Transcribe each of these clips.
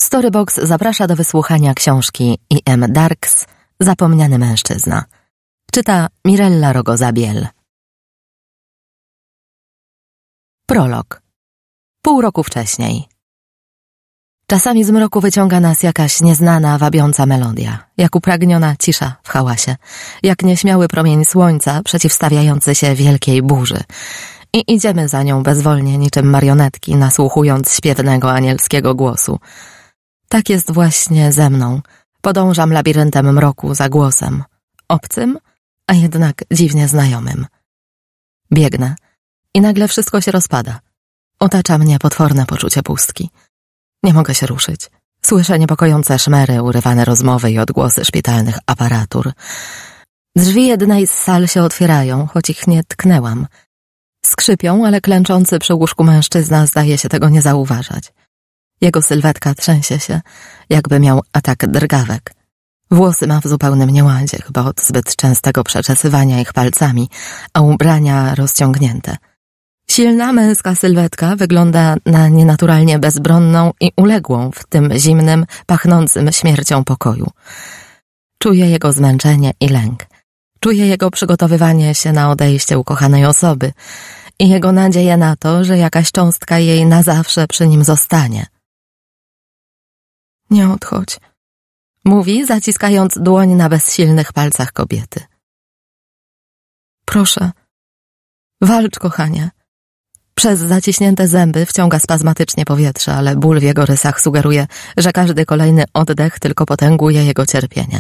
Storybox zaprasza do wysłuchania książki I.M. Darks Zapomniany mężczyzna. Czyta Mirella Rogoza-Biel. Prolog. Pół roku wcześniej. Czasami z mroku wyciąga nas jakaś nieznana, wabiąca melodia, jak upragniona cisza w hałasie, jak nieśmiały promień słońca przeciwstawiający się wielkiej burzy. I idziemy za nią bezwolnie, niczym marionetki, nasłuchując śpiewnego anielskiego głosu. Tak jest właśnie ze mną. Podążam labiryntem mroku za głosem. Obcym, a jednak dziwnie znajomym. Biegnę i nagle wszystko się rozpada. Otacza mnie potworne poczucie pustki. Nie mogę się ruszyć. Słyszę niepokojące szmery, urywane rozmowy i odgłosy szpitalnych aparatur. Drzwi jednej z sal się otwierają, choć ich nie tknęłam. Skrzypią, ale klęczący przy łóżku mężczyzna zdaje się tego nie zauważać. Jego sylwetka trzęsie się, jakby miał atak drgawek. Włosy ma w zupełnym nieładzie, chyba od zbyt częstego przeczesywania ich palcami, a ubrania rozciągnięte. Silna męska sylwetka wygląda na nienaturalnie bezbronną i uległą w tym zimnym, pachnącym śmiercią pokoju. Czuję jego zmęczenie i lęk. Czuję jego przygotowywanie się na odejście ukochanej osoby i jego nadzieję na to, że jakaś cząstka jej na zawsze przy nim zostanie. Nie odchodź, mówi, zaciskając dłoń na bezsilnych palcach kobiety. Proszę, walcz, kochanie. Przez zaciśnięte zęby wciąga spazmatycznie powietrze, ale ból w jego rysach sugeruje, że każdy kolejny oddech tylko potęguje jego cierpienie.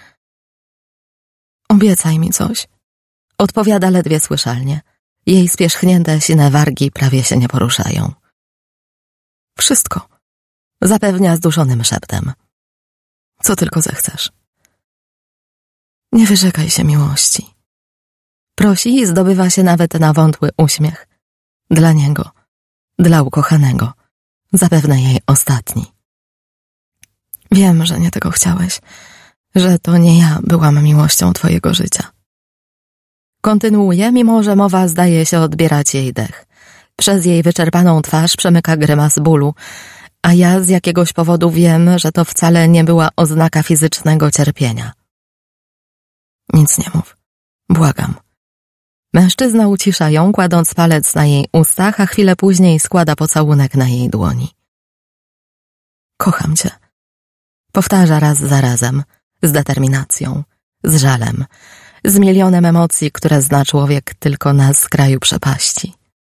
Obiecaj mi coś. Odpowiada ledwie słyszalnie. Jej spierzchnięte sine wargi prawie się nie poruszają. Wszystko. Zapewnia zduszonym szeptem. Co tylko zechcesz. Nie wyrzekaj się miłości. Prosi i zdobywa się nawet na wątły uśmiech. Dla niego. Dla ukochanego. Zapewne jej ostatni. Wiem, że nie tego chciałeś. Że to nie ja byłam miłością twojego życia. Kontynuuje, mimo że mowa zdaje się odbierać jej dech. Przez jej wyczerpaną twarz przemyka grymas bólu, a ja z jakiegoś powodu wiem, że to wcale nie była oznaka fizycznego cierpienia. Nic nie mów. Błagam. Mężczyzna ucisza ją, kładąc palec na jej ustach, a chwilę później składa pocałunek na jej dłoni. Kocham cię. Powtarza raz za razem, z determinacją, z żalem, z milionem emocji, które zna człowiek tylko na skraju przepaści.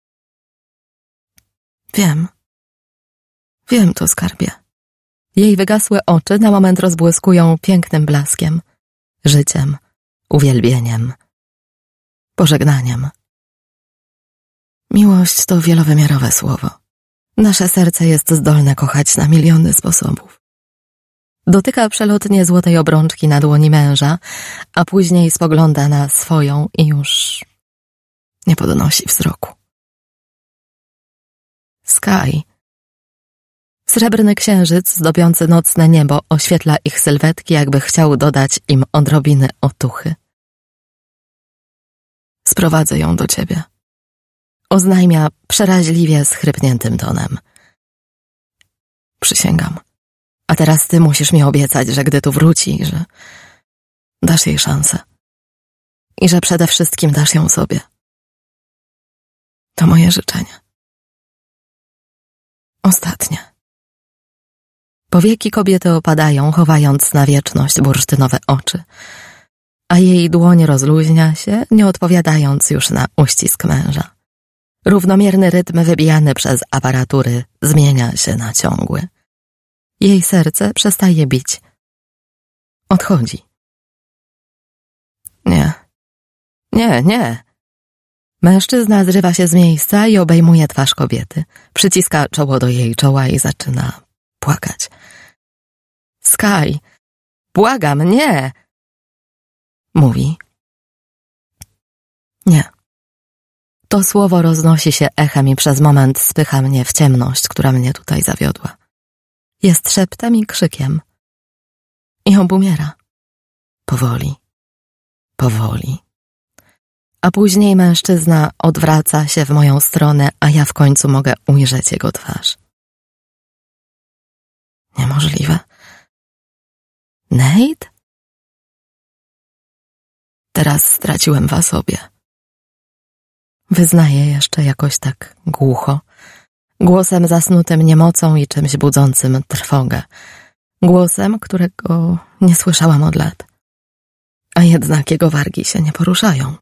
Wiem to, skarbie. Jej wygasłe oczy na moment rozbłyskują pięknym blaskiem, życiem, uwielbieniem, pożegnaniem. Miłość to wielowymiarowe słowo. Nasze serce jest zdolne kochać na miliony sposobów. Dotyka przelotnie złotej obrączki na dłoni męża, a później spogląda na swoją i już nie podnosi wzroku. Sky. Srebrny księżyc zdobiący nocne niebo oświetla ich sylwetki, jakby chciał dodać im odrobiny otuchy. Sprowadzę ją do ciebie. Oznajmia przeraźliwie schrypniętym tonem. Przysięgam. A teraz ty musisz mi obiecać, że gdy tu wróci, że dasz jej szansę. I że przede wszystkim dasz ją sobie. To moje życzenie. Ostatnie. Powieki kobiety opadają, chowając na wieczność bursztynowe oczy, a jej dłoń rozluźnia się, nie odpowiadając już na uścisk męża. Równomierny rytm wybijany przez aparatury zmienia się na ciągły. Jej serce przestaje bić. Odchodzi. Nie. Mężczyzna zrywa się z miejsca i obejmuje twarz kobiety. Przyciska czoło do jej czoła i zaczyna płakać. Sky, błagam, nie! Mówi. Nie. To słowo roznosi się echem i przez moment spycha mnie w ciemność, która mnie tutaj zawiodła. Jest szeptem i krzykiem. I obumiera. Powoli. A później mężczyzna odwraca się w moją stronę, a ja w końcu mogę ujrzeć jego twarz. Nie może niemożliwe. Nate? Teraz straciłem was sobie. Wyznaję jeszcze jakoś tak głucho, głosem zasnutym niemocą i czymś budzącym trwogę. Głosem, którego nie słyszałam od lat. A jednak jego wargi się nie poruszają.